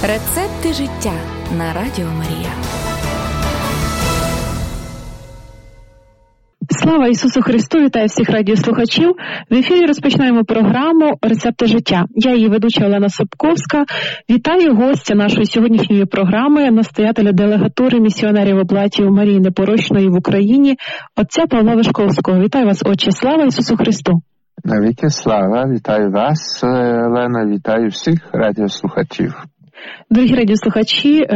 Рецепти життя на Радіо Марія. Слава Ісусу Христу! Вітаю всіх радіослухачів. В ефірі розпочинаємо програму «Рецепти життя». Я її ведуча Олена Собковська. Вітаю гостя нашої сьогоднішньої програми, настоятеля делегатури місіонерів Облатів Марії Непорочної в Україні, отця Павла Вишковського. Вітаю вас, отче. Слава Ісусу Христу! Навіки слава! Вітаю вас, Олена, вітаю всіх радіослухачів. Дорогі радіослухачі,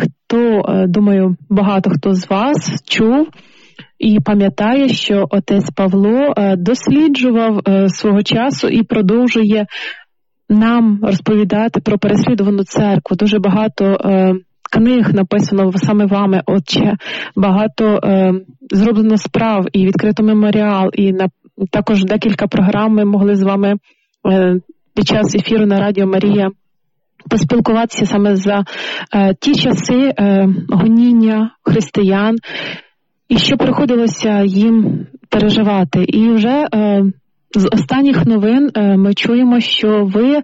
думаю, багато хто з вас чув і пам'ятає, що отець Павло досліджував свого часу і продовжує нам розповідати про переслідувану церкву. Дуже багато книг написано саме вами, отче, багато зроблено справ і відкрито меморіал, і також декілька програм ми могли з вами під час ефіру на Радіо Марія поспілкуватися саме за ті часи гоніння християн, і що приходилося їм переживати. І вже з останніх новин ми чуємо, що ви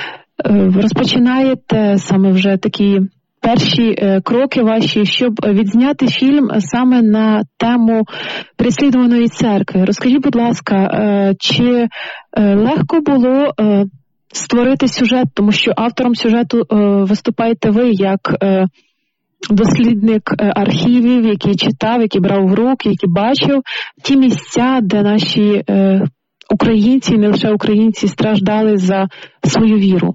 розпочинаєте саме вже такі перші кроки ваші, щоб відзняти фільм саме на тему переслідуваної церкви. Розкажіть, будь ласка, чи легко було створити сюжет, тому що автором сюжету виступаєте ви як дослідник архівів, який читав, який брав в руки, який бачив ті місця, де наші українці, не лише українці, страждали за свою віру.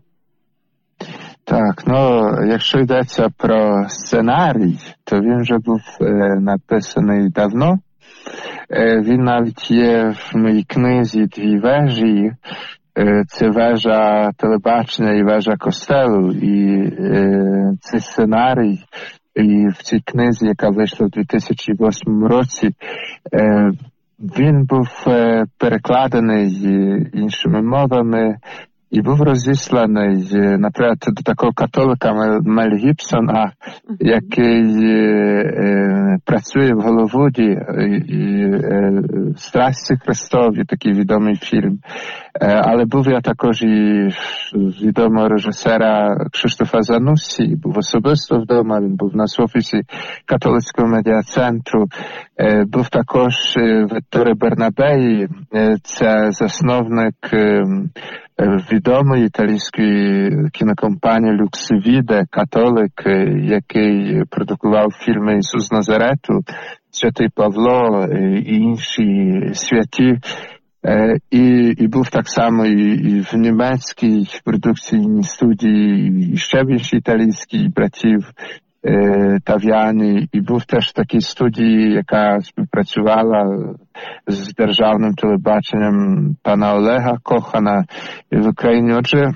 Так, якщо йдеться про сценарій, то він вже був написаний давно. Він навіть є в моїй книзі «Дві вежі». Це вежа телебачення і вежа костелу. І цей сценарій, і в цій книзі, яка вийшла в 2008 році, він був перекладений іншими мовами і був розісланий, наприклад, до такого католика Мел Гібсона, який працює в Голлівуді, і «Страсті Христові», такий відомий фільм. Але був я також і відомого режисера Кшиштофа Зануссі, був особисто вдома, він був на офісі католицького медіа-центру. Був також Вітторе Бернабеї, це засновник відомої італійської кінокомпанії Люксвіде, католик, який продукував фільми «Ісус з Назарету», «Святий Павло» і інші святі. І був так само і в німецькій продукційній студії, і ще в іншій італійській братів Тав'яні, і був теж в такій студії, яка співпрацювала з державним телебаченням пана Олега Кохана в Україні. Отже,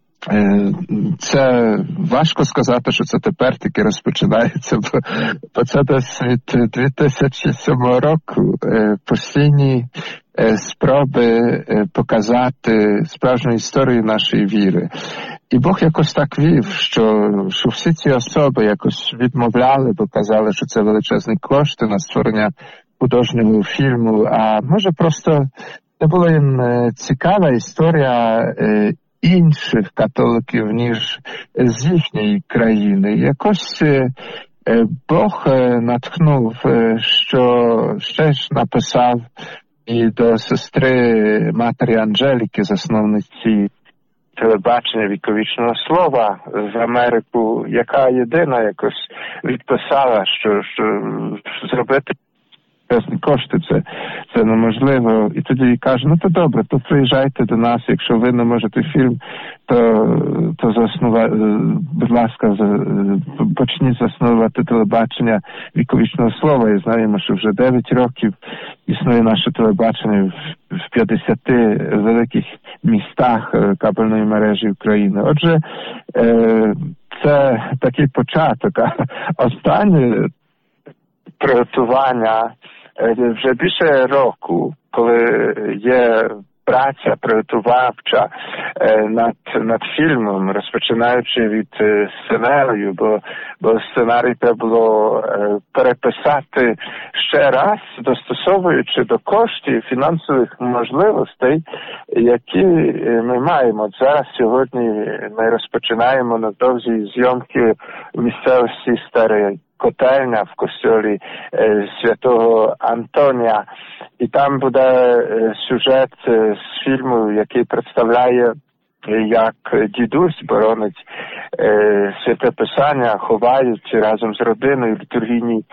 це важко сказати, що це тепер тільки розпочинається, бо це десь від 2007 року постійні спроби показати справжню історію нашої віри. І Бог якось так вів, що всі ці особи якось відмовляли, бо казали, що це величезні кошти на створення художнього фільму, а може просто не була їм цікава історія інших католиків, ніж з їхньої країни. Якось Бог натхнув, що ще ж написав і до сестри матері Анжеліки, засновниці телебачення віковічного слова в Америку, яка єдина якось відписала, що зробити кошти, це неможливо. І тоді каже, то добре, то приїжджайте до нас, якщо ви не можете фільм, то будь ласка, почніть засновувати телебачення віковічного слова. І знаємо, що вже 9 років існує наше телебачення в 50 великих містах кабельної мережі України. Отже, це такий початок. А останнє приготування вже більше року, коли є праця приготувавча над фільмом, розпочинаючи від сценарію, бо сценарій треба було переписати ще раз, достосовуючи до коштів фінансових можливостей, які ми маємо. От зараз сьогодні ми розпочинаємо невдовзі зйомки в місцевості Старий Котельня в костьолі Святого Антонія. І там буде сюжет з фільму, який представляє, як дідусь боронить Святе Писання, ховають разом з родиною літургійні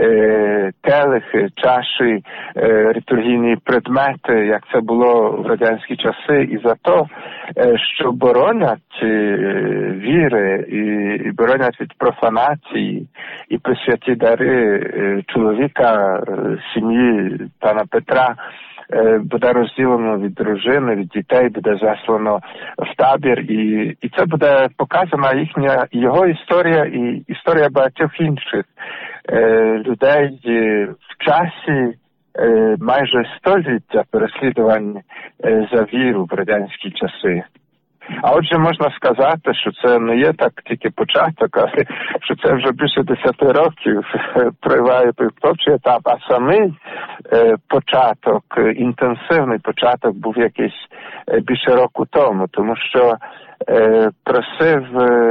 келихи, чаші, літургійні предмети, як це було в радянські часи, і за те, що боронять віри і боронять від профанації і присвяті дари чоловіка, сім'ї пана Петра, буде розділено від дружини, від дітей, буде заслано в табір, і це буде показана його історія і історія багатьох інших людей в часі майже століття переслідувань за віру в радянські часи. А отже, можна сказати, що це не є так тільки початок, а що це вже більше 10 років триває підготовчий етап, а самий початок, інтенсивний початок був якийсь більше року тому, тому що просив,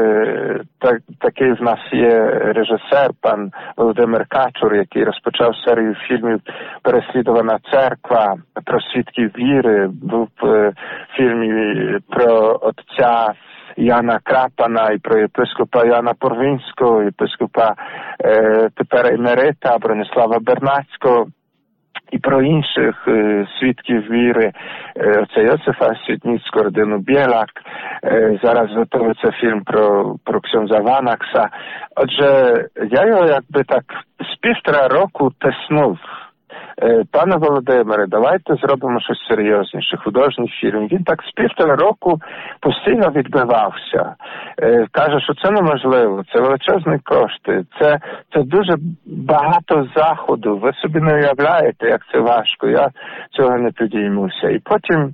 такий в нас є режисер, пан Володимир Качур, який розпочав серію фільмів «Переслідувана церква», про свідків віри, був в фільмі про отця Яна Крапана і про єпископа Яна Порвінського, єпископа тепер емерита Бронислава Бернацького, і про інших свідків віри, оце Йосифа Світніцького, родину Білак. Зараз готується фільм про ксьондза Ванакса. Отже, я його якби так з 1,5 року тиснув. Пане Володимире, давайте зробимо щось серйозніше, художній фільм. Він так з 1,5 року постійно відбивався. Каже, що це неможливо, це величезні кошти, це дуже багато заходу. Ви собі не уявляєте, як це важко, я цього не підіймуся. І потім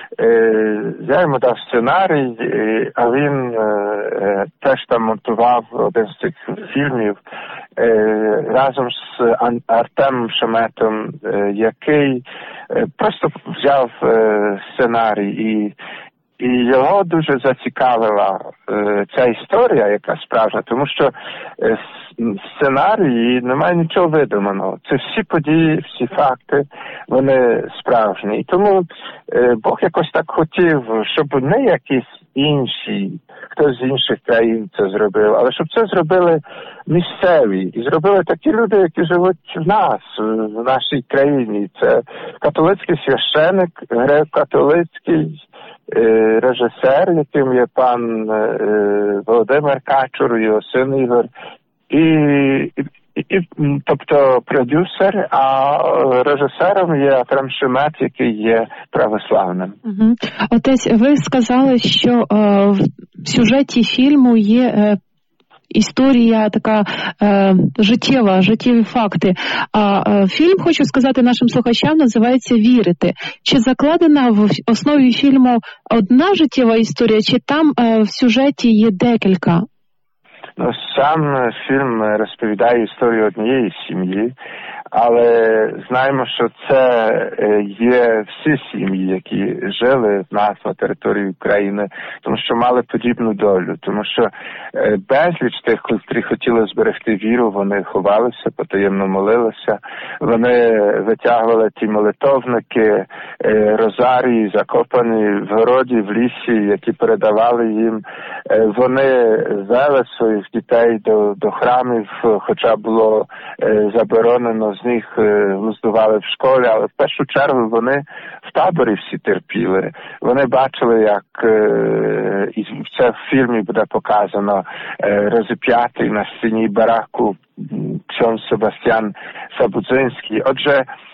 я йому дав сценарій, а він теж там монтував один з цих фільмів разом з Артемом Шеметом, який просто взяв сценарій і його дуже зацікавила ця історія, яка справжня, тому що в сценарії немає нічого видуманого. Це всі події, всі факти, вони справжні. І тому Бог якось так хотів, щоб не якісь інші, хтось з інших країн це зробив, але щоб це зробили місцеві. І зробили такі люди, які живуть в нас, в нашій країні. Це католицький священик, греко-католицький режисер, яким є пан Володимир Качур, його син Ігор, тобто продюсер, а режисером є Артем Шемет, який є православним. Угу. Отець, ви сказали, що в сюжеті фільму є історія така життєва, життєві факти. А фільм, хочу сказати нашим слухачам, називається «Вірити». Чи закладена в основі фільму одна життєва історія, чи там в сюжеті є декілька? Ну, сам фільм розповідає історію однієї сім'ї, але знаємо, що це є всі сім'ї, які жили в нас на території України, тому що мали подібну долю, тому що безліч тих, котрі хотіли зберегти віру, вони ховалися, потаємно молилися, вони витягували ті молитовники, розарії, закопані в городі, в лісі, які передавали їм. Вони вели своїх дітей до храмів, хоча було заборонено, з них глуздували в школі, але в першу чергу вони в таборі всі терпіли. Вони бачили, як і це в фільмі буде показано, розіп'ятий на стіні бараку ксьондз Себастьян Сабудзинський. Отже,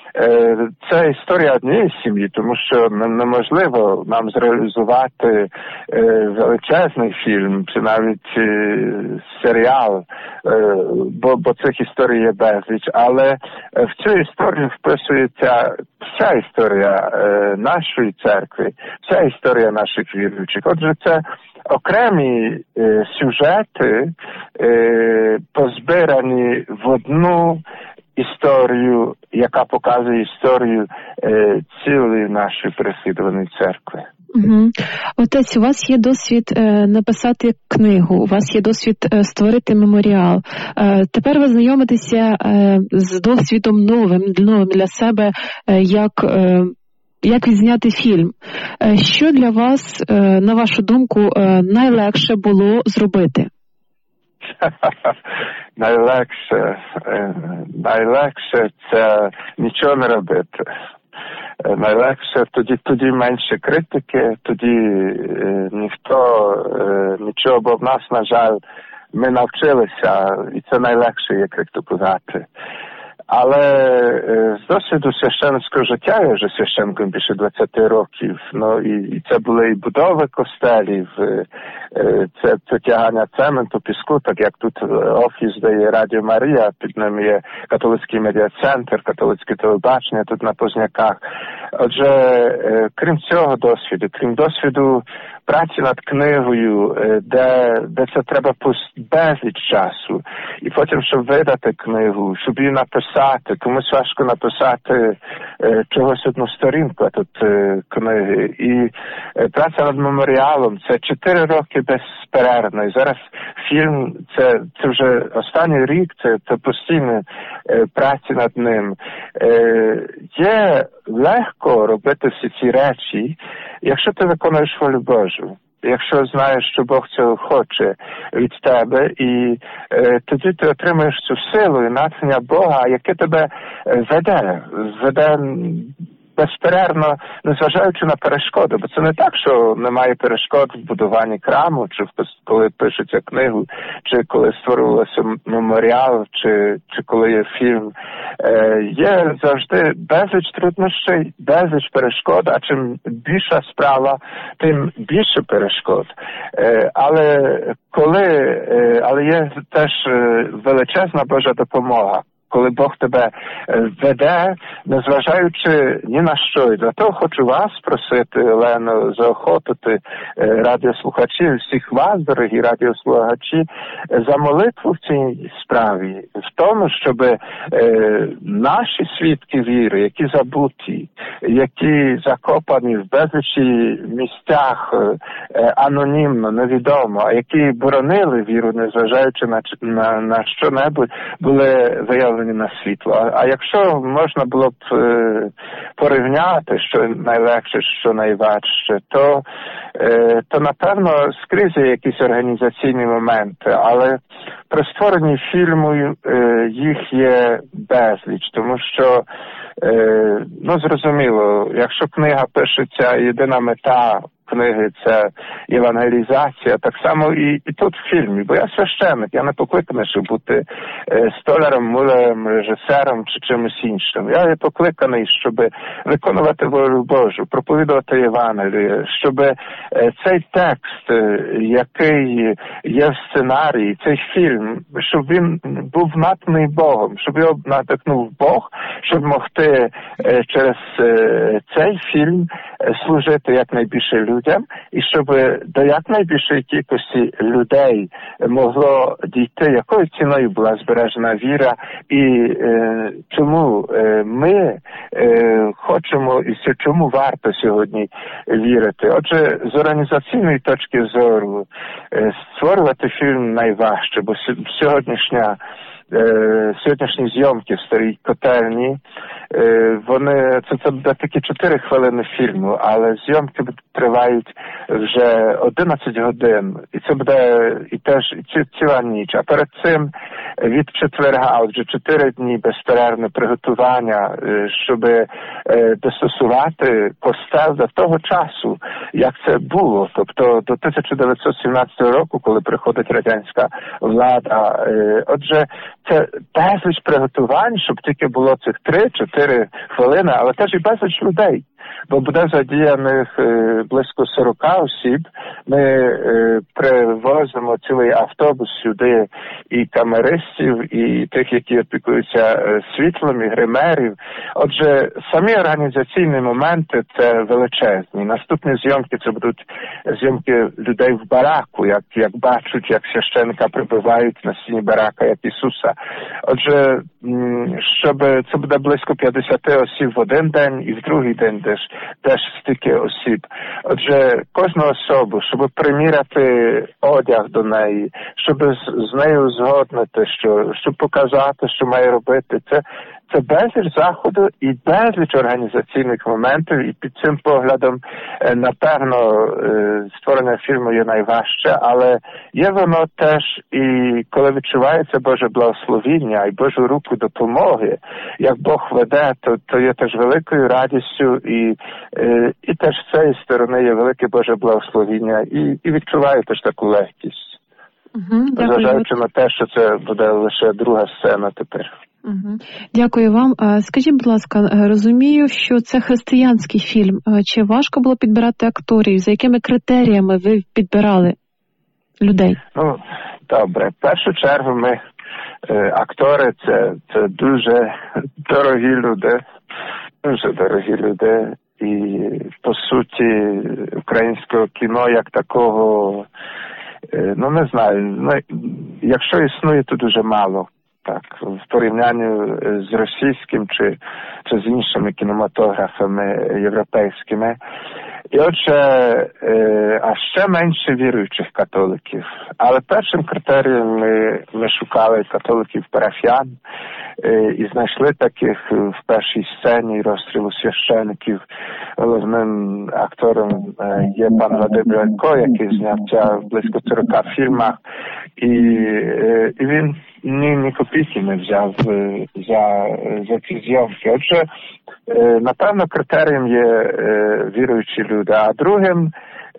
це історія однієї сім'ї, тому що неможливо нам зреалізувати величезний фільм, чи навіть серіал, бо цих історій є безліч. Але в цю історію вписується вся історія нашої церкви, вся історія наших віруючих. Отже, це окремі сюжети, позбирані в одну історію, яка показує історію цілої нашої переслідуваної церкви. Угу. Отець, у вас є досвід написати книгу, у вас є досвід створити меморіал. Тепер ви знайомитеся з досвідом новим для себе, як відзняти фільм. Що для вас, на вашу думку, найлегше було зробити? Найлегше це нічого не робити. Найлегше тоді менше критики, тоді ніхто нічого, бо в нас, на жаль, ми навчилися, і це найлегше є критикувати. Але з досвіду священницького життя, я вже священником більше 20 років, і це були і будови костелів, це тягання цементу, піску, так як тут офіс, де є Радіо Марія, під ним є католицький медіа-центр, католицьке телебачення тут на Позняках. Отже, крім цього досвіду, крім досвіду праці над книгою, де це треба безліч часу, і потім, щоб видати книгу, щоб її написати, комусь важко написати чогось одну сторінку тут книги. І праця над меморіалом – це 4 роки безперервно. І зараз фільм – це вже останній рік, це постійна праця над ним. Є легко робити всі ці речі, якщо ти виконуєш волю Божу. Якщо знаєш, що Бог цього хоче від тебе, і тоді ти отримаєш цю силу і натхнення Бога, яке тебе веде безперервно, незважаючи на перешкоди. Бо це не так, що немає перешкод в будуванні храму, чи коли пишеться книгу, чи коли створювався меморіал, чи коли є фільм. Є завжди безліч труднощів, безліч перешкод, а чим більша справа, тим більше перешкод. Але є теж величезна Божа допомога. Коли Бог тебе веде, незважаючи ні на що. І для того хочу вас просити, Олено, заохотити радіослухачів, всіх вас, дорогі радіослухачі, за молитву в цій справі. В тому, щоб наші свідки віри, які забуті, які закопані в безлічі місцях анонімно, невідомо, а які боронили віру, незважаючи на що-небудь, були виявлені на світло. А якщо можна було б порівняти, що найлегше, що найважче, то напевно скрізь є якісь організаційні моменти, але при створенні фільму їх є безліч, тому що зрозуміло, якщо книга пишеться, єдина мета книги – це евангелізація, так само і тут в фільмі. Бо я священник, я не покликаний, щоб бути столяром, муляром, режисером чи чимось іншим. Я є покликаний, щоб виконувати волю Божу, проповідувати Євангеліє, щоб цей текст, який є в сценарії, цей фільм, щоб він був натхнений Богом, щоб його надихнув Бог, щоб могти через цей фільм служити якнайбільше людям, і щоб до якнайбільшої кількості людей могло дійти, якою ціною була збережена віра, і чому ми хочемо, і чому варто сьогодні вірити. Отже, з організаційної точки зору створювати фільм найважче, бо сьогоднішні зйомки в Старій Котельні, це буде такі 4 хвилини фільму, але зйомки тривають вже 11 годин, і це буде і теж ціла ніч. А перед цим від четверга, отже 4 дні безперервне приготування, щоб достосувати костел до того часу, як це було, тобто до 1917 року, коли приходить радянська влада. Отже, це безліч приготувань, щоб тільки було цих 3-4 хвилини, але теж і безліч людей. Бо буде задіяних близько 40 осіб. Ми привозимо цілий автобус сюди і камеристів, і тих, які опікуються світлом, і гримерів. Отже, самі організаційні моменти – це величезні. Наступні зйомки – це будуть зйомки людей в бараку, як бачать, як священника прибивають на стіні барака, як Ісуса. Отже, щоб це буде близько 50 осіб в один день і в другий день теж стільки осіб. Отже, кожну особу, щоб приміряти одяг до неї, щоб з нею узгоднити, щоб показати, що має робити, це безліч заходу і безліч організаційних моментів, і під цим поглядом, напевно, створення фільму є найважче, але є воно теж і коли відчувається Боже благословіння і Божу руку допомоги, як Бог веде, то є теж великою радістю і теж з цієї сторони є велике Боже благословіння і відчуваю теж таку легкість. Зважаючи на те, що це буде лише друга сцена тепер. Дякую вам. Скажіть, будь ласка, розумію, що це християнський фільм. Чи важко було підбирати акторів? За якими критеріями ви підбирали людей? Ну, добре. В першу чергу ми, актори, це дуже дорогі люди. Дуже дорогі люди. І, по суті, українського кіно як такого, ну, не знаю, якщо існує, то дуже мало. Так, в порівнянні з російським чи з іншими кінематографами європейськими. І отже, а ще менше віруючих католиків. Але першим критерієм ми шукали католиків-парафіян і знайшли таких в першій сцені розстрілу священиків. Головним актором є пан Вадим Лялько, який знявся в близько 40 фільмах. І він ні копійки не взяв за ці зйомки. Отже, напевно, критерієм є віруючі люди. А другим,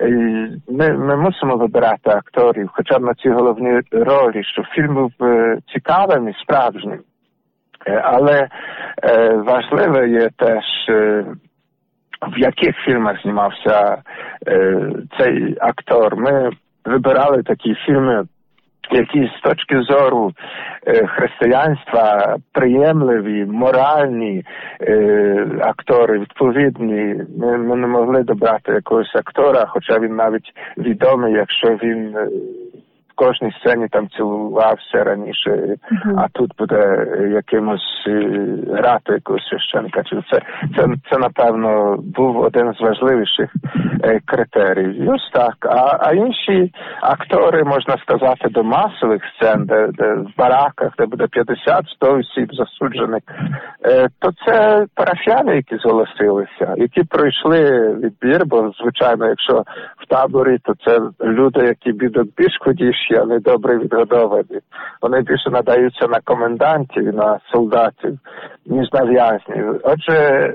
ми мусимо вибирати акторів, хоча б на ці головні ролі, щоб фільм був цікавим і справжнім. Але важливо є теж, в яких фільмах знімався цей актор. Ми вибирали такі фільми, які з точки зору християнства приємливі, моральні актори, відповідні. Ми не могли добрати якогось актора, хоча він навіть відомий, якщо він в кожній сцені там цілувався раніше, а тут буде якимось грати якогось священка. Це, напевно, був один з важливіших критеріїв. І ось так. А інші актори, можна сказати, до масових сцен, де в бараках, де буде 50-100 осіб засуджених, то це парафіяни, які зголосилися, які пройшли відбір, бо, звичайно, якщо в таборі, то це люди, які бідок більш ходіші, але добре відгодовані. Вони більше надаються на комендантів і на солдатів, ніж на в'язнів. Отже,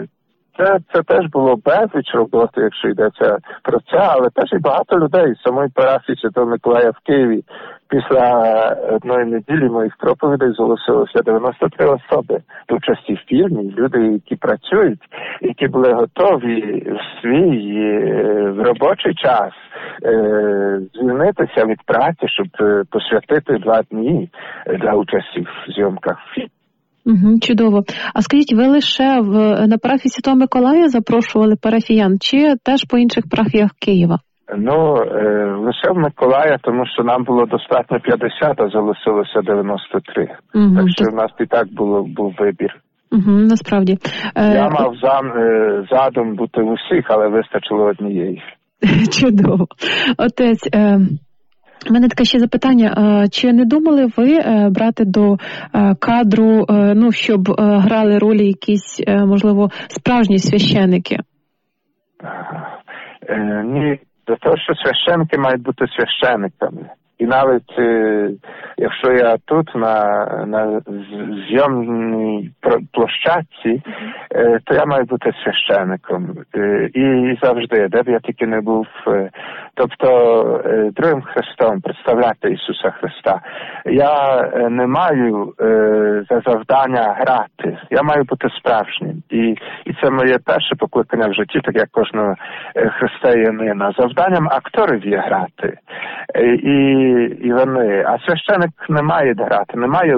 це теж було безліч роботи, якщо йдеться про це, але теж і багато людей з самої парафії Святого Миколая в Києві. Після одної неділі моїх проповідей зголосилося 93 особи до участі в фільмі, люди, які працюють, які були готові в свій робочий час звільнитися від праці, щоб посвятити 2 дні для участі в зйомках фільму. Чудово. А скажіть, ви лише на парафії Святого Миколая запрошували парафіян, чи теж по інших парафіях Києва? Ну, лише в Миколая, тому що нам було достатньо 50, а залишилося 93. Так що в нас і так був вибір. Насправді. Я мав задум бути в усіх, але вистачило однієї. Чудово. Отець, у мене таке ще запитання. Чи не думали ви брати до кадру, щоб грали ролі якісь, можливо, справжні священики? Ні, за те, що священики мають бути священиками. І навіть якщо я тут на зйомній площадці, то я маю бути священником. І завжди, де б я тільки не був, тобто другим Христом представляти Ісуса Христа. Я не маю за завдання грати. Я маю бути справжнім. І це моє перше покликання в житті, так як кожного християнина. Завданням акторів є грати. І вони. А священик не має грати, не має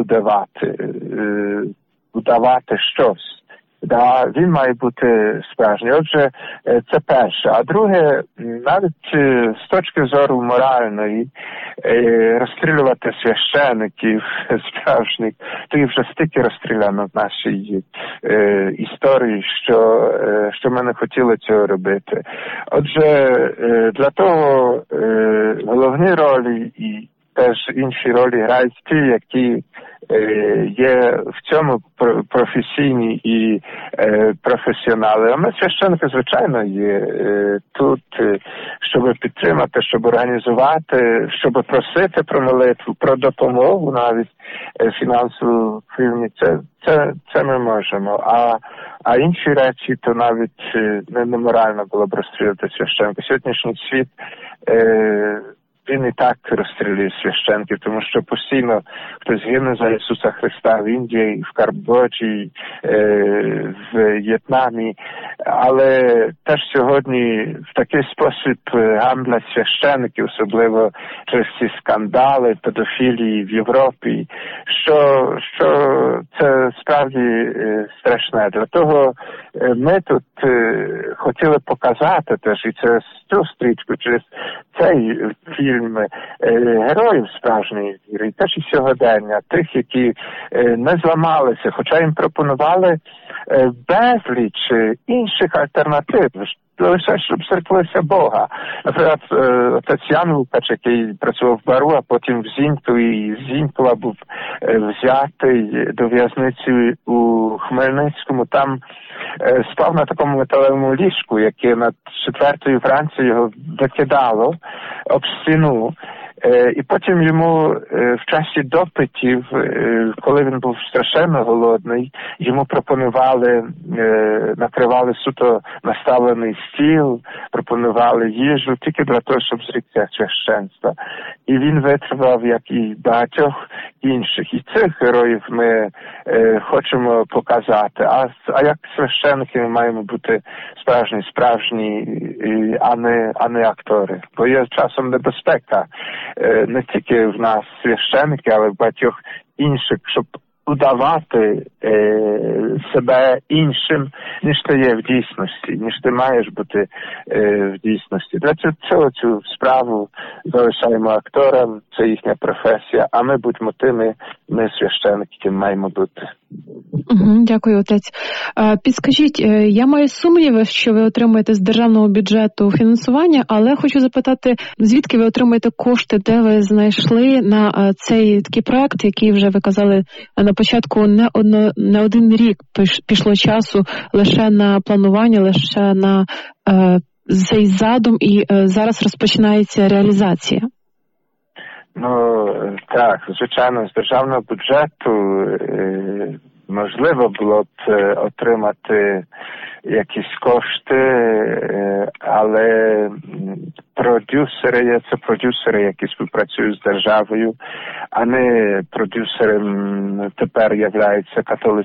вдавати щось. Да, він має бути справжній. Отже, це перше. А друге, навіть з точки зору моральної, розстрілювати священиків справжніх, то їх вже стільки розстріляно в нашій історії, що ми не хотіли цього робити. Отже, для того головні ролі і теж інші ролі грають ті, які є в цьому професійні і професіонали. А ми, священники, звичайно, є тут, щоб підтримати, щоб організувати, щоб просити про молитву, про допомогу навіть фінансову в фільмі. Це ми можемо. А інші речі, то навіть неморально було б розстрілювати священника. Сьогоднішній світ він і так розстрілює священків, тому що постійно хтось гине за Ісуса Христа в Індії, в Камбоджі, в В'єтнамі. Але теж сьогодні в такий спосіб гамблять священиків, особливо через ці скандали, педофілії в Європі, що це справді страшне. Для того ми тут хотіли показати теж і через цю стрічку, через цей фільм героїв справжньої віри, і теж і сьогодення, тих, які не зламалися, хоча їм пропонували безліч інших альтернатив, лише щоб сердилися Бога. Наприклад, отець Ян Лукач, який працював в Бару, а потім в Зіньку, і з Зінькова був взятий до в'язниці у Хмельницькому, там спав на такому металевому ліжку, яке над 4-ї вранці його викидало об стіну. І потім йому в часі допитів, коли він був страшенно голодний, йому пропонували, накривали суто наставлений стіл, пропонували їжу тільки для того, щоб зрікся священства. І він витривав, як і багатьох інших. І цих героїв ми хочемо показати. А як священники ми маємо бути справжні, а не актори. Бо є часом небезпека. Не тільки в нас священики, але в багатьох інших, щоб удавати себе іншим, ніж ти є в дійсності, ніж ти маєш бути в дійсності. Для цього цю справу залишаємо акторам, це їхня професія, а ми будьмо тими, ми священики, ким маємо бути. Дякую, отець. Підскажіть, я маю сумніви, що ви отримаєте з державного бюджету фінансування, але хочу запитати, звідки ви отримаєте кошти, де ви знайшли на цей такий проект, який вже ви казали на початку, не один рік пішло часу лише на планування, лише на цей задум, і зараз розпочинається реалізація. Ну, так, звичайно, з державного бюджету можливо було б отримати якісь кошти, але продюсери, які співпрацюють з державою, а не продюсером тепер являється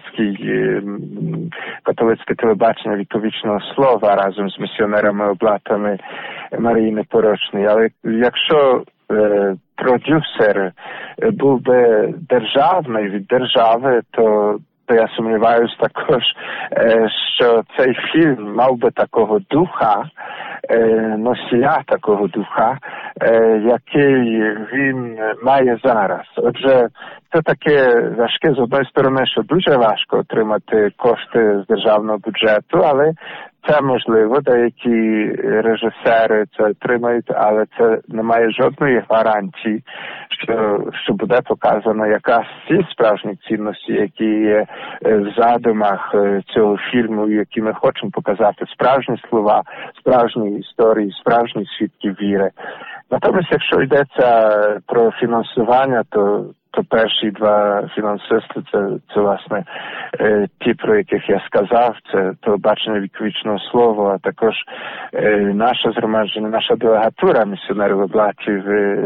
католицьке телебачення віковічного слова разом з місіонерами Облатами Марії Непорочної. Але якщо продюсер був би державний від держави, то я сумніваюся також, що цей фільм мав би такого духа, носія такого духа, який він має зараз. Отже, це таке важке з одної сторони, що дуже важко отримати кошти з державного бюджету, але це можливо, деякі режисери це отримають, але це не має жодної гарантії, що буде показано якраз ці справжні цінності, які є в задумах цього фільму, які ми хочемо показати, справжні слова, справжні історії, справжні свідки віри. Натомість, якщо йдеться про фінансування, то то перші два фінансисти, це власне, ті, про яких я сказав, це телебачення віковічного слова, а також наше згромадження, наша делегатура місіонерів облатів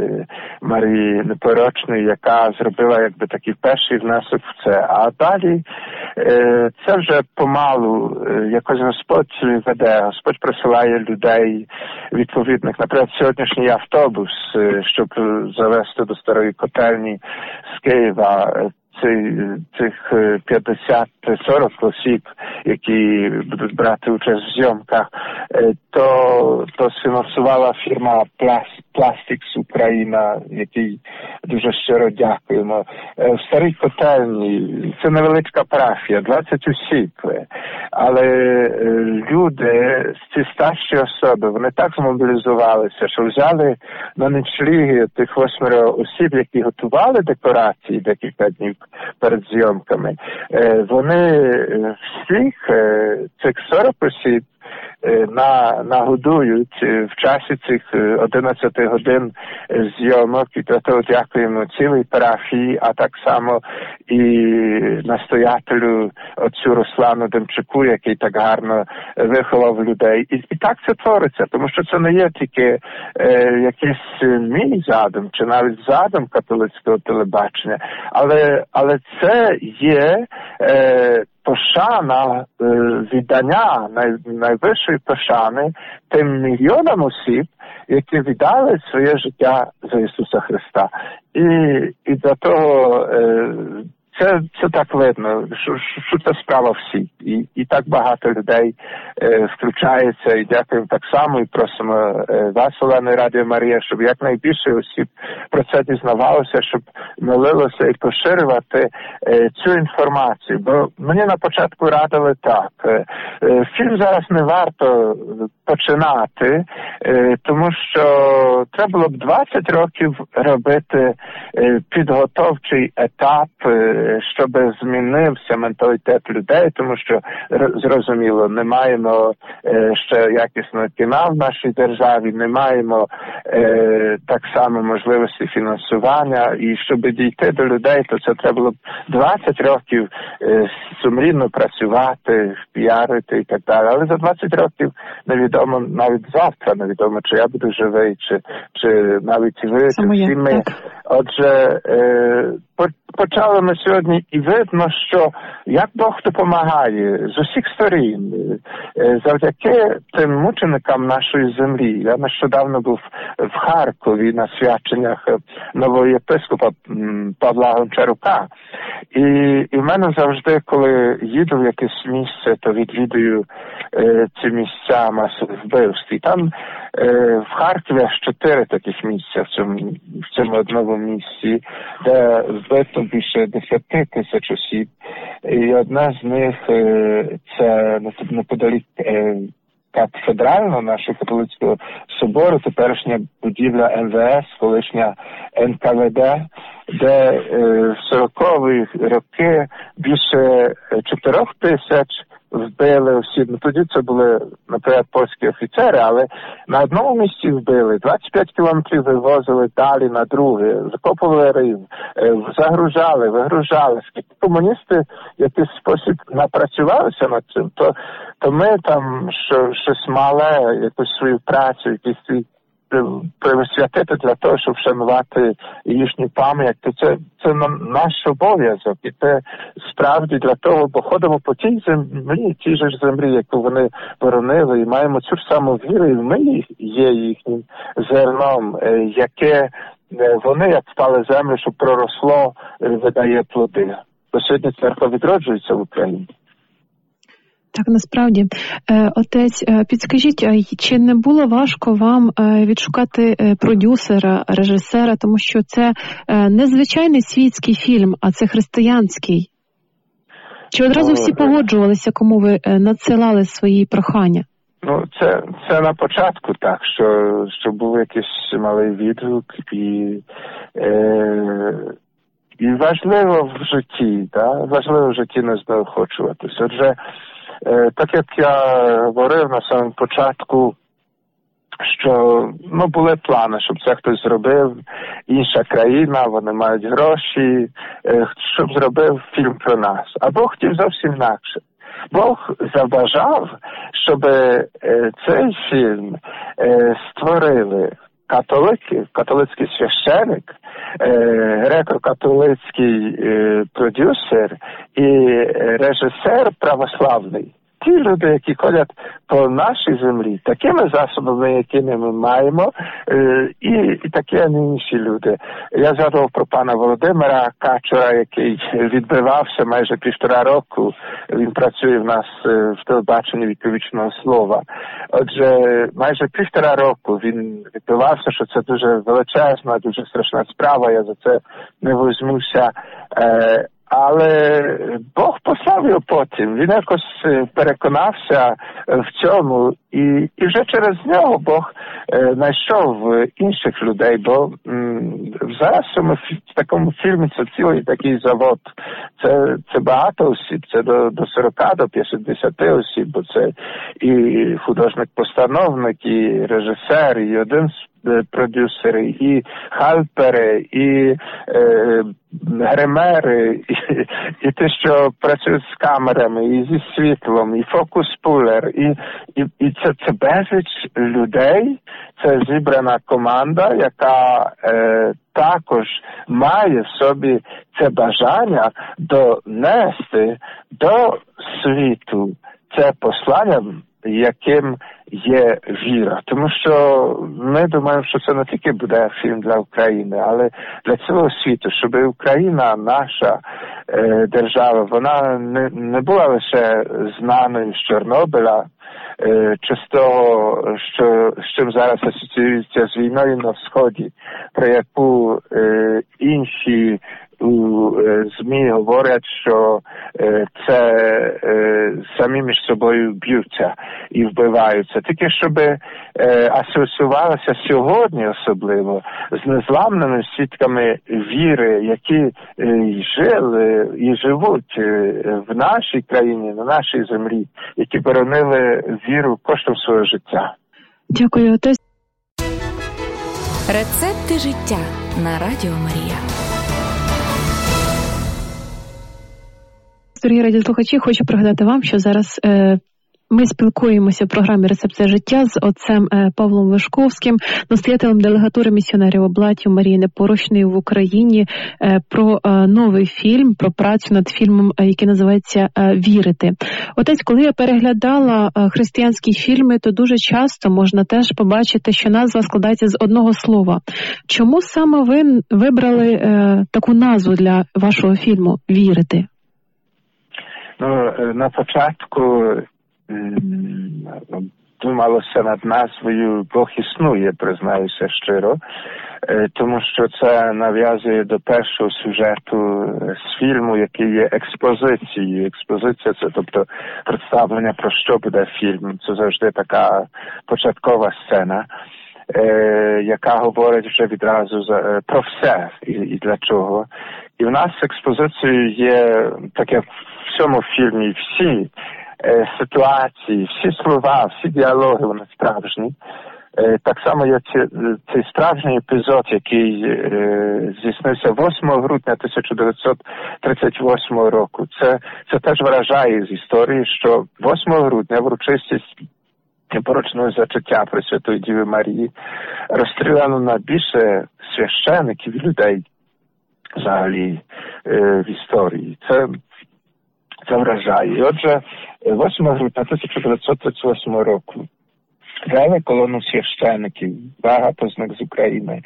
Марії Непорочної, яка зробила якби такий перший внесок в це. А далі це вже помалу якось Господь веде, Господь присилає людей відповідних. Наприклад, сьогоднішній автобус, щоб завести до Старої Котельні з Києва цих 50-40 осіб, які будуть брати участь в зйомках, то сфінансувала фірма Plastics Україна, якій дуже щиро дякуємо. В Старій Котельні це невеличка парафія, 20 осіб, але люди, ці старші особи, вони так змобілізувалися, що взяли на нічліги тих 8 осіб, які готували декорації декілька днів перед зйомками. Вони всіх цих 40 осіб нагодують в часі цих 11 годин зйомок, і для того дякуємо цілій парафії, а так само і настоятелю отцю Руслану Демчуку, який так гарно виховав людей. І так це твориться, тому що це не є тільки якийсь мій задум, чи навіть задум католицького телебачення, але це є пошана, віддання найвищої пошани тим мільйонам осіб, які віддали своє життя за Ісуса Христа. І для того це так видно, що це справа всіх. І так багато людей включається, і дякуємо так само, і просимо вас, Олена, Радіо Марія, щоб якнайбільше осіб про це дізнавалося, щоб молилося і поширювати цю інформацію. Бо мені на початку радили так, фільм зараз не варто починати, тому що треба було б 20 років робити підготовчий етап, щоб змінився менталітет людей, тому що, зрозуміло, не маємо ще якісного кіна в нашій державі, не маємо так само можливості фінансування, і щоб дійти до людей, то це треба було б 20 років сумлінно працювати, піарити і так далі. Але за 20 років невідомо, навіть завтра невідомо, чи я буду живий, чи навіть ви, чи всі ми. Отже, почали ми сьогодні, і видно, що як Бог допомагає з усіх сторін, завдяки тим мученикам нашої землі. Я нещодавно був в Харкові на свяченнях нового єпископа Павла Гончарука. І в мене завжди, коли їду в якесь місце, то відвідую ці місця масових вбивств. І там в Харкові аж 4 таких місця в цьому одному місці, де вбито більше 10 тисяч осіб. І одна з них це неподалік кафедрального нашого католицького собору, теперішня будівля МВС, колишня НКВД, де в 40-ті роки більше 4 тисяч вбили осіб. Ну, тоді це були, наприклад, польські офіцери, але на одному місці вбили, 25 кілометрів вивозили далі на друге, закопували рив, вигружали. Скільки комуністи в якийсь спосіб напрацювалися над цим, то ми там щось мале, якусь свою працю, якийсь свій присвятити для того, щоб вшанувати їхню пам'ять, то це наш обов'язок. І це справді для того, бо ходимо по тій землі, тій же землі, яку вони боронили, і маємо цю ж саму віру, і ми є їхнім зерном, яке вони, як впали землю, щоб проросло, видає плоди. Бо сьогодні церква відроджується в Україні. Так, насправді. Отець, підскажіть, чи не було важко вам відшукати продюсера, режисера, тому що це незвичайний світський фільм, а це християнський? Чи одразу всі погоджувалися, кому ви надсилали свої прохання? Ну, це на початку так, що був якийсь малий відгук і важливо в житті, важливо в житті не знеохочуватися. Отже, так як я говорив на самому початку, що були плани, щоб це хтось зробив, інша країна, вони мають гроші, щоб зробив фільм про нас. А Бог хотів зовсім інакше. Бог забажав, щоб цей фільм створили католицький священик, греко-католицький продюсер і режисер православний. Ті люди, які ходять по нашій землі, такими засобами, якими ми маємо, і такі інші люди. Я згадував про пана Володимира Качура, який відбивався майже 1,5 року. Він працює в нас в телебаченні «Віковічного слова». Отже, майже 1,5 року він відбивався, що це дуже величезна, дуже страшна справа, я за це не візьмуся. Але Бог послав його потім. Він якось переконався в цьому. І вже через нього Бог знайшов інших людей. Бо зараз в такому фільмі це цілий такий завод. Це багато осіб, це до 40, до 50 осіб. Бо це і художник-постановник, і режисер, і один продюсери, і хальпери, і гримери, і ті, що працюють з камерами, і зі світлом, і фокус-пулер, і це безліч людей, це зібрана команда, яка також має в собі це бажання донести до світу це послання, яким є віра. Тому що ми думаємо, що це не тільки буде фільм для України, але для цілого світу, щоб Україна, наша держава, вона не була лише знаною з Чорнобиля, чи з того, з чим зараз асоціюється з війною на Сході, про яку інші у ЗМІ говорять, що це самі між собою б'ються і вбиваються. Тільки щоб асоціювалося сьогодні особливо з незламними свідками віри, які жили і живуть в нашій країні, на нашій землі, які боронили віру коштом свого життя. Дякую, отець. Рецепти життя на Радіо Марія. Дорогі радіослухачі, хочу пригадати вам, що зараз ми спілкуємося в програмі «Рецепти життя» з отцем Павлом Вишковським, настоятелем делегатури місіонерів Облатів Марії Непорочної в Україні, про новий фільм, про працю над фільмом, який називається «Вірити». Отець, коли я переглядала християнські фільми, то дуже часто можна теж побачити, що назва складається з одного слова. Чому саме ви вибрали таку назву для вашого фільму «Вірити»? На початку думалося над назвою «Бог існує», признаюся щиро, тому що це нав'язує до першого сюжету з фільму, який є експозицією. Експозиція – це, тобто, представлення, про що буде фільм. Це завжди така початкова сцена, яка говорить вже відразу про все і для чого. І в нас експозицією є, так як в цьому фільмі, всі ситуації, всі слова, всі діалоги, вони справжні. Так само є цей справжній епізод, який здійснився 8 грудня 1938 року. Це теж вражає з історії, що 8 грудня в урочистість непорочного зачаття Пресвятої Діви Марії розстріляно на більше священиків і людей взагалі в історії. Це вражає. І отже, 8 грудня 1938 року вели колону священиків, багато з них з України,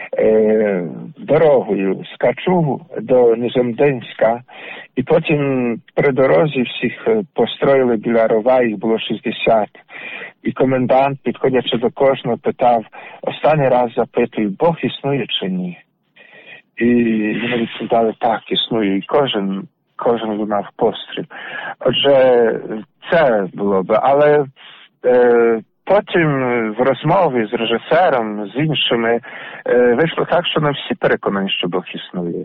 дорогою з Качугу до Ніземдинська, і потім при дорозі всіх построїли біля рова, їх було 60. І комендант, підходячи до кожного, питав, останній раз запитую, Бог існує чи ні? І вони відповідали, так, існує, і кожен лунав постріл. Отже, це було б, але потім в розмові з режисером, з іншими, вийшло так, що не всі переконані, що Бог існує. Да?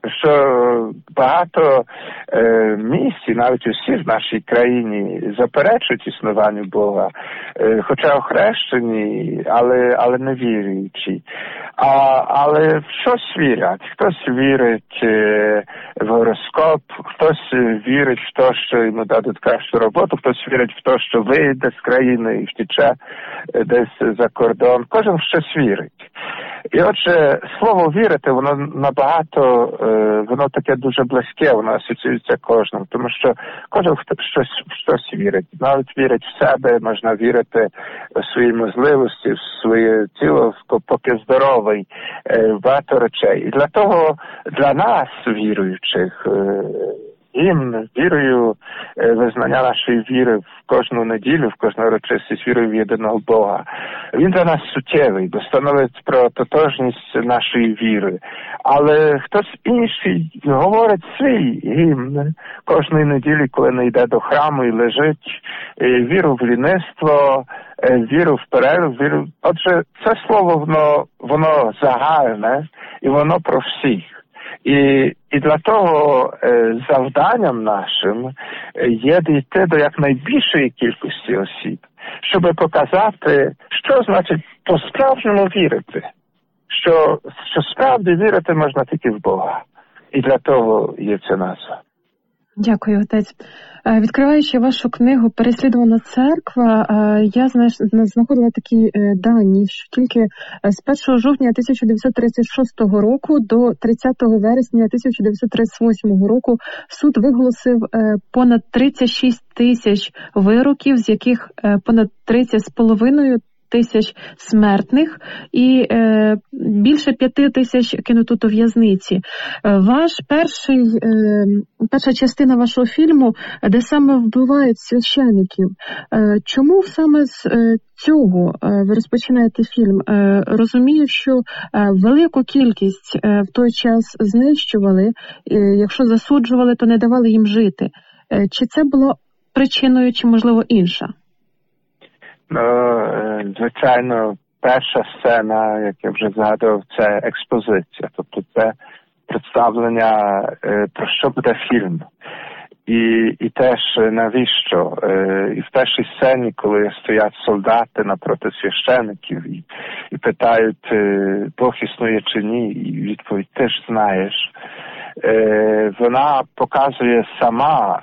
що багато місць, навіть усі в нашій країні, заперечують існуванню Бога, хоча охрещені, але не віруючі. Але в щось вірять. Хтось вірить в гороскоп, хтось вірить в те, що йому дадуть кращу роботу, хтось вірить в те, що вийде з країни і втече десь за кордон. Кожен в щось вірить. І отже, слово «вірити», воно набагато, воно таке дуже близьке, воно асоціюється кожному, тому що кожен в щось вірить. Навіть вірить в себе, можна вірити в свої можливості, в своє тіло, поки здоровий, багато речей. І для того, для нас, віруючих, гімн, вірою, визнання нашої віри в кожну неділю, в кожну урочистість вірою в єдиного Бога. Він для нас суттєвий, бо становить про тотожність нашої віри. Але хтось інший говорить свій гімн кожної неділі, коли не йде до храму і лежить, віру в ліництво, віру в перерву, віру. Отже, це слово, воно загальне і воно про всіх. І для того завданням нашим є дійти до якнайбільшої кількості осіб, щоб показати, що значить по-справжньому вірити, що справді вірити можна тільки в Бога. І для того є ця назва. Дякую, отець. Відкриваючи вашу книгу «Переслідувана церква», я знаходила такі дані, що тільки з 1 жовтня 1936 року до 30 вересня 1938 року суд виголосив понад 36 тисяч вироків, з яких понад 30,5 тисяч смертних і більше 5 тисяч кинуто до в'язниці. Перша частина вашого фільму, де саме вбивають священиків. Чому саме з цього ви розпочинаєте фільм? Розумію, що велику кількість в той час знищували, якщо засуджували, то не давали їм жити. Чи це було причиною, чи, можливо, інша? Звичайно, перша сцена, як я вже згадував, це експозиція. Тобто це представлення, про що буде фільм. І теж навіщо. І в першій сцені, коли стоять солдати напроти священиків і питають, Бог існує чи ні, і відповідь ти ж знаєш. Вона показує сама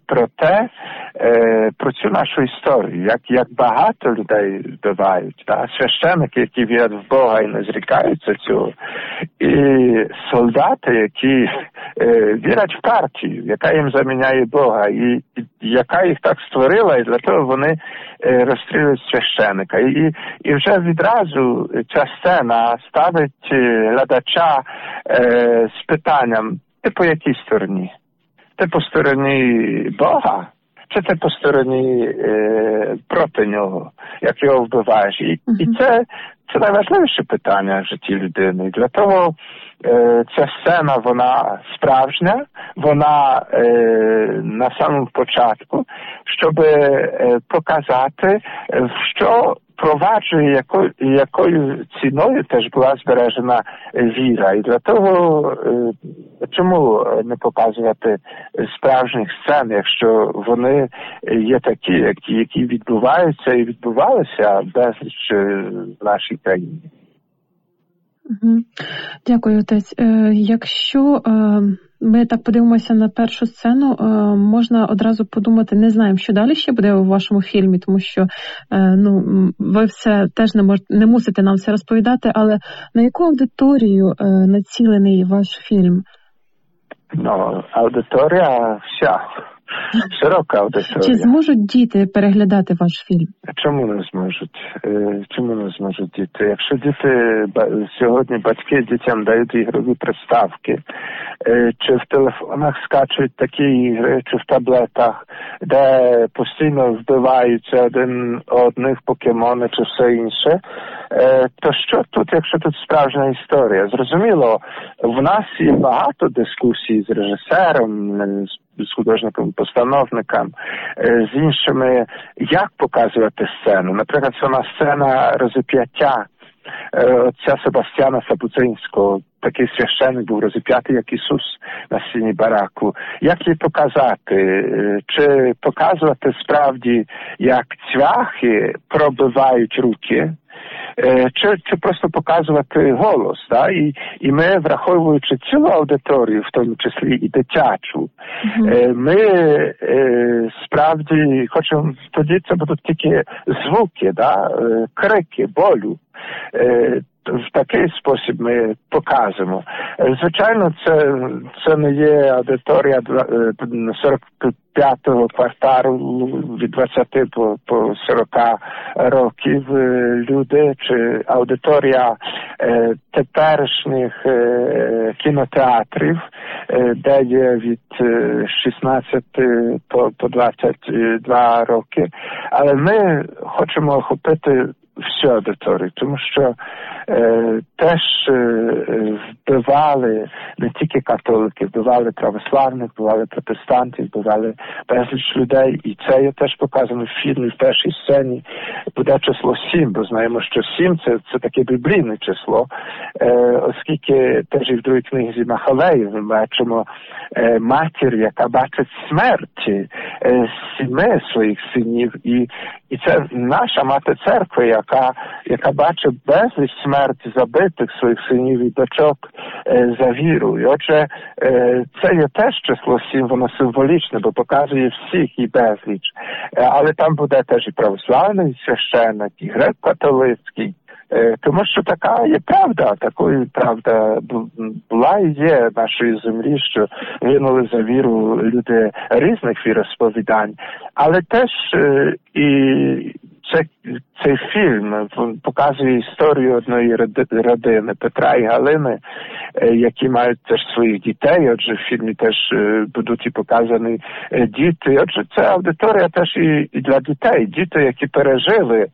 про цю нашу історію, як багато людей вбивають. Священики, які вірять в Бога і не зрікаються цього, і солдати, які вірять в партію, яка їм заміняє Бога, і яка їх так створила, і для того вони розстрілюють священика. І вже відразу ця сцена ставить глядача з питанням: ти по якій стороні? Ти по стороні Бога? Чи ти по стороні проти нього, як його вбиваєш? І це найважливіше питання в житті людини. І для того ця сцена, вона справжня, вона на самому початку, щоб показати, що проваджує, якою ціною теж була збережена віра. І для того, чому не показувати справжніх сцен, якщо вони є такі, які відбуваються і відбувалися безліч в нашій країні. Дякую, отець. Якщо ми так подивимося на першу сцену, можна одразу подумати, не знаємо, що далі ще буде у вашому фільмі, тому що ви все теж не мусите нам все розповідати, але на яку аудиторію націлений ваш фільм? Аудиторія вся. Широка аудиторія. Чи зможуть діти переглядати ваш фільм? Чому не зможуть? Чому не зможуть діти? Якщо діти сьогодні, батьки дітям дають ігрові приставки, чи в телефонах скачують такі ігри, чи в таблетах, де постійно вбиваються одних покемони, чи все інше, то що тут, якщо тут справжня історія? Зрозуміло, в нас є багато дискусій з режисером, з художником-постановником, з іншими, як показувати сцену. Наприклад, сама сцена розіп'яття отця Себастьяна Сабудзинського. Такий священник був розіп'ятий, як Ісус на стіні бараку. Як їй показати? Чи показувати справді, як цвяхи пробивають руки? Чи просто показувати голос, да? І ми, враховуючи цілу аудиторію, в тому числі і дитячу, ми справді хочемо, тоді це будуть тільки звуки, да? Крики, болю. В такий спосіб ми показуємо. Звичайно, це не є аудиторія 45-го кварталу від 20 по 40 років люди, чи аудиторія теперішніх кінотеатрів, де є від 16 по 22 роки. Але ми хочемо охопити всю аудиторію, тому що теж вбивали не тільки католики, вбивали православних, вбивали протестантів, вбивали безліч людей, і це є теж показано в фільмі, в першій сцені буде число 7, бо знаємо, що 7 це таке біблійне число, оскільки теж і в другій книзі Махалеї ми бачимо матір, яка бачить смерті 7 своїх синів, і це наша мати церква, яка бачить безліч смерті забитих своїх синів і дочок за віру. І отже, це є теж число 7, воно символічне, бо показує всіх і безліч. Але там буде теж і православний священник, і греко-католицький, тому що така є правда, такою правда була і є нашої землі, що гинули за віру люди різних віросповідань. Але теж і цей фільм показує історію одної родини Петра і Галини, які мають теж своїх дітей. Отже, в фільмі теж будуть і показані діти. Отже, це аудиторія теж і для дітей. Діти, які пережили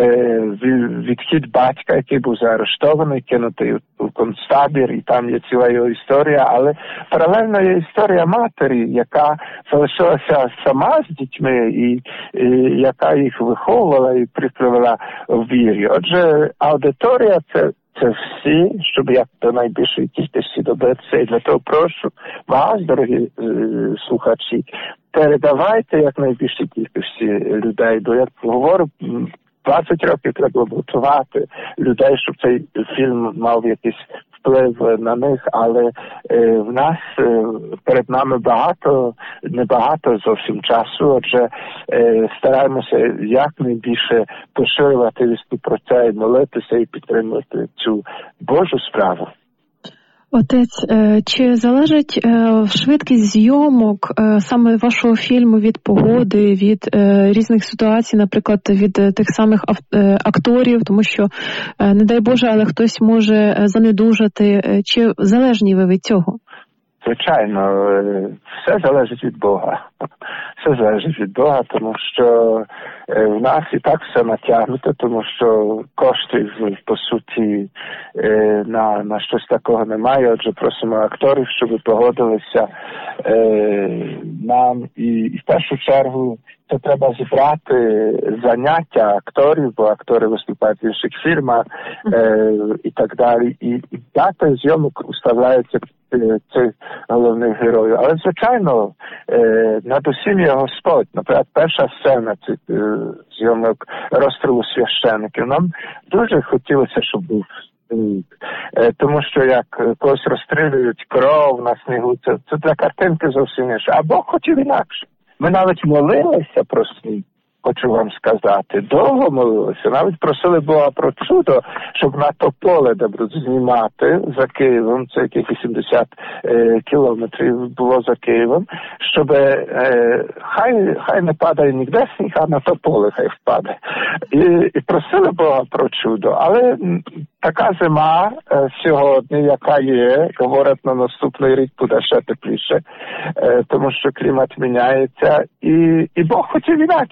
відхід батька, який був заарештований, кинутий у концтабір, і там є ціла його історія. Але паралельно є історія матері, яка залишилася сама з дітьми і яка їх виховувала і прикривала в вірі. Отже, аудиторія це всі, щоб як до найбільшої кількості добитися. І для того прошу вас, дорогі слухачі, передавайте як найбільшій кількості людей. Бо, як говорю, 20 років треба готувати людей, щоб цей фільм мав якийсь вплив на них, але в нас перед нами небагато зовсім часу, отже стараємося якнайбільше поширювати вістку про це і молитися і підтримувати цю Божу справу. Отець, чи залежить швидкість зйомок саме вашого фільму від погоди, від різних ситуацій, наприклад, від тих самих акторів, тому що, не дай Боже, але хтось може занедужати, чи залежні ви від цього? Звичайно, все залежить від Бога. Все залежить від Бога, тому що в нас і так все натягнуто, тому що коштів, по суті, на щось такого немає. Отже, просимо акторів, щоб погодилися нам. І в першу чергу це треба зібрати заняття акторів, бо актори виступають в інших фільмах і так далі. І дата зйомок уставляється цих головних героїв. Але, звичайно, над усім є Господь. Наприклад, перша сцена цих зйомок розстрілу священиків. Нам дуже хотілося, щоб був сніг. Тому що як когось розстрілюють, кров на снігу, це для картинки зовсім інше. А Бог хотів інакше. Ми навіть молилися про сніг. Хочу вам сказати, довго молилися, навіть просили Бога про чудо, щоб на тополе, де будуть знімати за Києвом, це яких 80 кілометрів було за Києвом, щоб хай не падає ніде сніг, а на тополе хай впаде. І просили Бога про чудо. Але така зима сьогодні, яка є, говорять, на наступний рік буде ще тепліше, тому що клімат міняється, і Бог хотів інакше.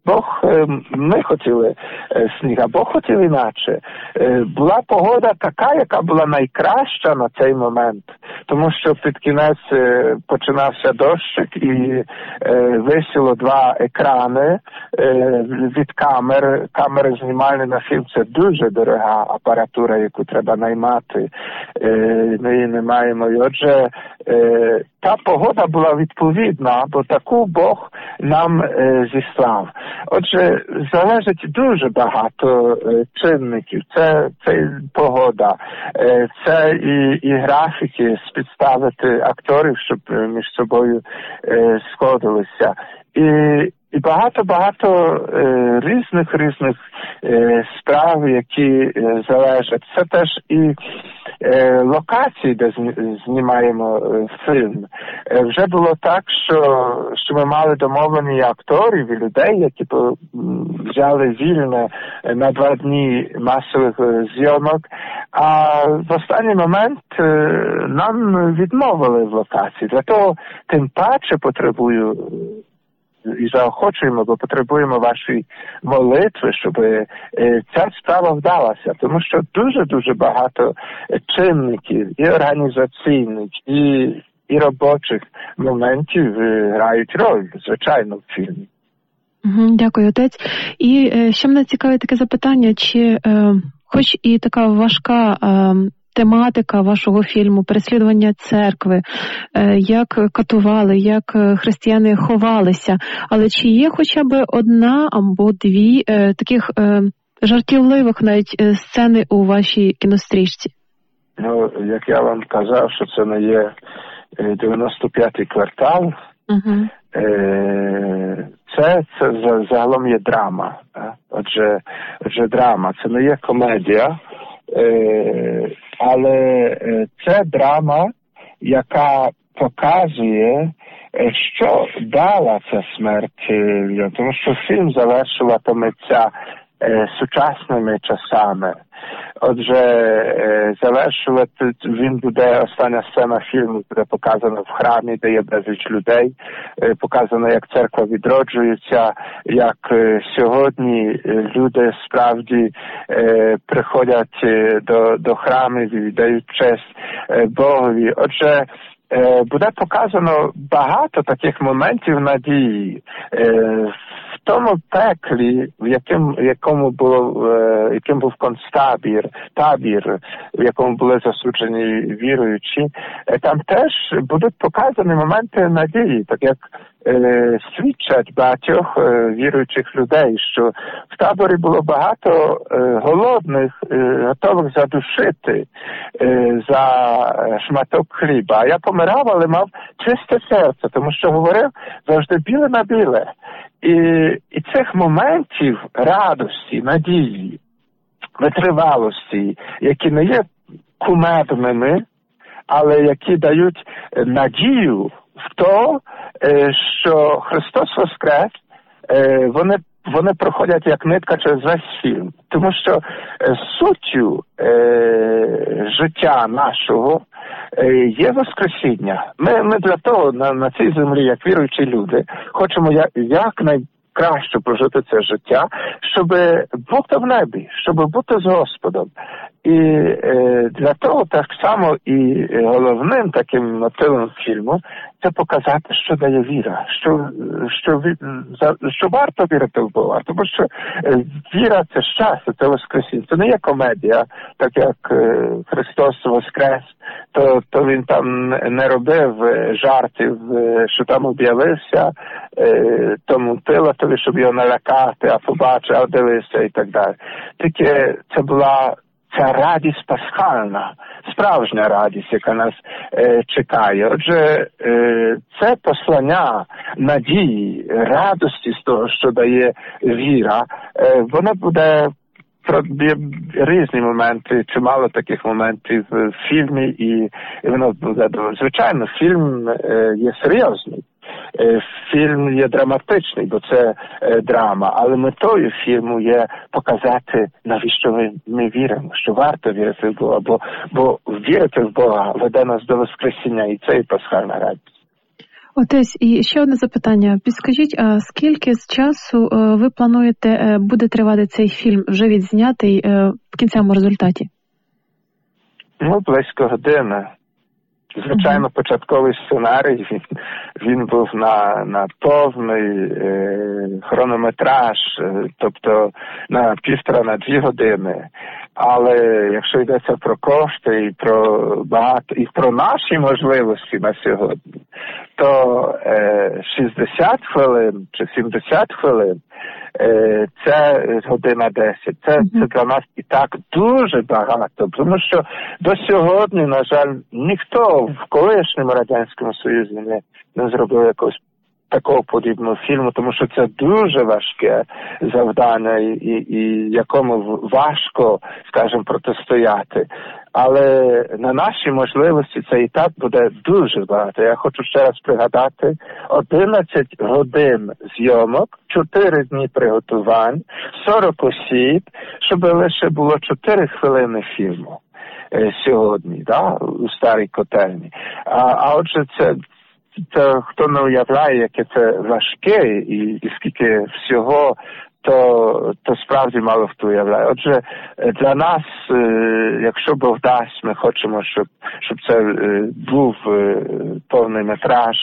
Бог, ми хотіли сніг, а Бог хотів іначе. Була погода така, яка була найкраща на цей момент. Тому що під кінець починався дощик і висіло 2 екрани від камер. Камери знімальні на фільм – це дуже дорога апаратура, яку треба наймати. Ми її не маємо. І отже, та погода була відповідна, бо таку Бог нам зіслав. Отже, залежить дуже багато чинників. Це погода, це і графіки, підставити акторів, щоб між собою сходилися. І багато різних справ, які залежать. Це теж і локації, де знімаємо фільм. Вже було так, що ми мали домовлені акторів і людей, які взяли вільне на 2 дні масових зйомок, а в останній момент нам відмовили в локації. Для того тим паче потребую і заохочуємо, бо потребуємо вашої молитви, щоб ця справа вдалася. Тому що дуже багато чинників, і організаційних, і робочих моментів грають роль, звичайно, в фільмі. Дякую, отець. І ще мене цікавить таке запитання, чи хоч і така важка тематика вашого фільму, переслідування церкви, як катували, як християни ховалися, але чи є хоча б 1 або 2 таких жартівливих навіть сцени у вашій кінострічці? Ну, як я вам казав, що це не є 95-й квартал, це загалом є драма. Отже, драма, це не є комедія, але це драма, яка показує, що дала ця смерть. Тому що фільм завершила митця сучасними часами. Отже, завершили, він буде, остання сцена фільму буде показана в храмі, де є безліч людей, показано, як церква відроджується, як сьогодні люди справді приходять до храмів і віддають честь Богові. Отже, буде показано багато таких моментів надії. В тому пеклі, яким був концтабір, в якому були засуджені віруючі, там теж будуть показані моменти надії, так як свідчать багатьох віруючих людей, що в таборі було багато голодних, готових задушити за шматок хліба. А я помирав, але мав чисте серце, тому що говорив завжди біле на біле. І цих моментів радості, надії, витривалості, які не є кумедними, але які дають надію в то, що Христос воскрес, вони проходять як нитка через весь фільм. Тому що суттю життя нашого є воскресіння. Ми для того на цій землі, як віруючі люди, хочемо якнайкраще прожити це життя, щоб бути в небі, щоб бути з Господом. І для того так само і головним таким мотивом фільму це показати, що дає віра, що варто вірити в Бога. Тому що віра – це щастя, це воскресіння. Це не є комедія, так як Христос воскрес, то він там не робив жартів, що там об'явився тому Пилатові, щоб його налякати, а побачив, а дивився і так далі. Тільки це була ця радість пасхальна, справжня радість, яка нас чекає. Отже, це послання надії, радості з того, що дає віра, воно буде різні моменти, чимало таких моментів в фільмі, і воно буде, звичайно, фільм є серйозний. Фільм є драматичний, бо це драма, але метою фільму є показати, навіщо ми віримо, що варто вірити в Бога, бо вірити в Бога веде нас до воскресіння, і це і пасхальна радість. Отець, і ще одне запитання. Підскажіть, а скільки з часу ви плануєте, буде тривати цей фільм, вже відзнятий в кінцевому результаті? Близько години. Звичайно, початковий сценарій, він був на повний хронометраж, тобто на 1,5-2 години. Але якщо йдеться про кошти і про наші можливості на сьогодні, то 60 хвилин чи 70 хвилин це 1:10. Це для нас і так дуже багато, тому що до сьогодні, на жаль, ніхто в колишньому Радянському Союзі не зробив якогось такого подібного фільму, тому що це дуже важке завдання і якому важко, скажімо, протистояти. Але на наші можливості цей етап буде дуже багато. Я хочу ще раз пригадати, 11 годин зйомок, 4 дні приготувань, 40 осіб, щоб лише було 4 хвилини фільму сьогодні, у старій котельні. А отже, це хто не уявляє, яке це важке і скільки всього, то справді мало хто уявляє. Отже, для нас, якщо Бог дасть, ми хочемо, щоб це був повний метраж,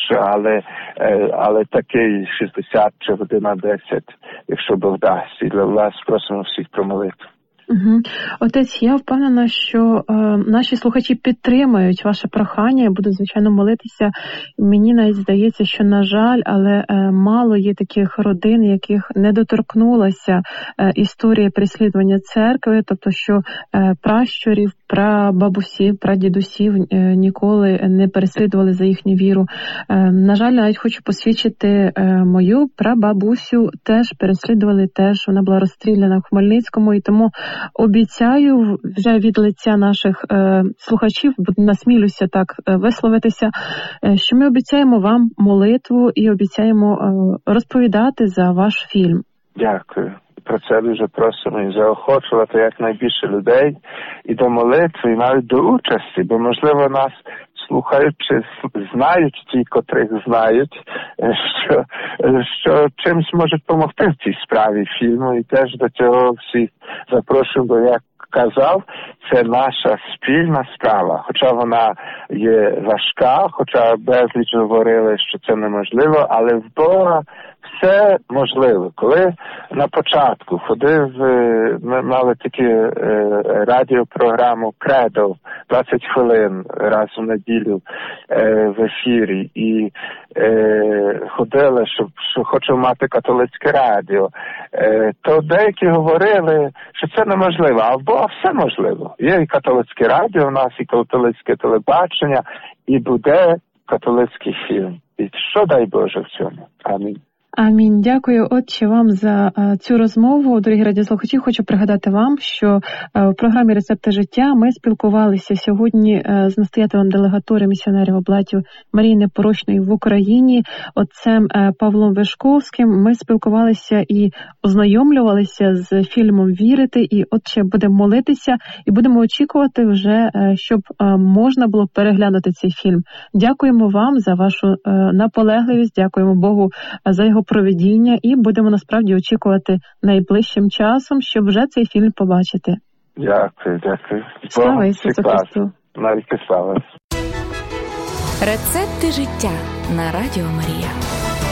але такий 60 чи 1:10, якщо Бог дасть. І для вас просимо всіх про молитву. Отець, я впевнена, що наші слухачі підтримають ваше прохання і будуть, звичайно, молитися. Мені навіть здається, що, на жаль, але мало є таких родин, яких не доторкнулася історія переслідування церкви, тобто, що пращурів, прабабусів, прадідусів ніколи не переслідували за їхню віру. На жаль, навіть хочу посвідчити мою прабабусю, теж переслідували, вона була розстріляна в Хмельницькому, і тому обіцяю вже від лиця наших слухачів, насмілюся так висловитися, що ми обіцяємо вам молитву і обіцяємо розповідати за ваш фільм. Дякую. Про це дуже просимо і заохочувати якнайбільше людей і до молитви, і навіть до участі, бо, можливо, нас слухаючи, знають ті, котрих знають, що чимсь можуть допомогти в цій справі фільму, і теж до цього всіх запрошую, бо як казав, це наша спільна справа, хоча вона є важка, хоча безліч говорили, що це неможливо, але в Бога все можливо. Коли на початку ходив, ми мали таку радіопрограму «Кредо», 20 хвилин раз у неділю в ефірі, і ходили, що хочемо мати католицьке радіо, то деякі говорили, що це неможливо, а в Бога все можливо. Є і католицьке радіо у нас, і католицьке телебачення, і буде католицький фільм. І що дай Боже в цьому? Амінь. Амінь. Дякую, Отче, вам за цю розмову. Дорогі радіослухачі, хочу пригадати вам, що в програмі «Рецепти життя» ми спілкувалися сьогодні з настоятелем делегатури місіонерів облатів Марії Непорочної в Україні, отцем Павлом Вишковським. Ми спілкувалися і ознайомлювалися з фільмом «Вірити», і, Отче, будемо молитися і будемо очікувати вже, щоб можна було переглянути цей фільм. Дякуємо вам за вашу наполегливість, дякуємо Богу за його провидіння, і будемо насправді очікувати найближчим часом, щоб вже цей фільм побачити. Дякую. Слава Ісусу Христу. Навіки слава. Рецепти життя на Радіо Марія.